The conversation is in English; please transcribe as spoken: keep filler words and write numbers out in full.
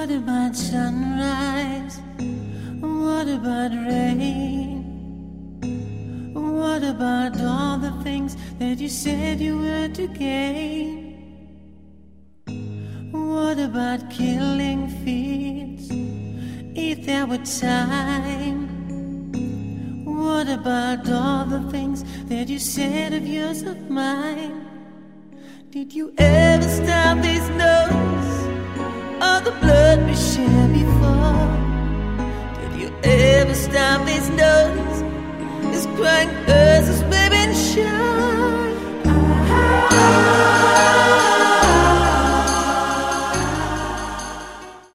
What about sunrise? What about rain? What about all the things that you said you were to gain? What about killing fields if there were time? What about all the things that you said of yours, of mine? Did you ever stop these notes, all the blood we shared before? Did you ever stop these notes, this crying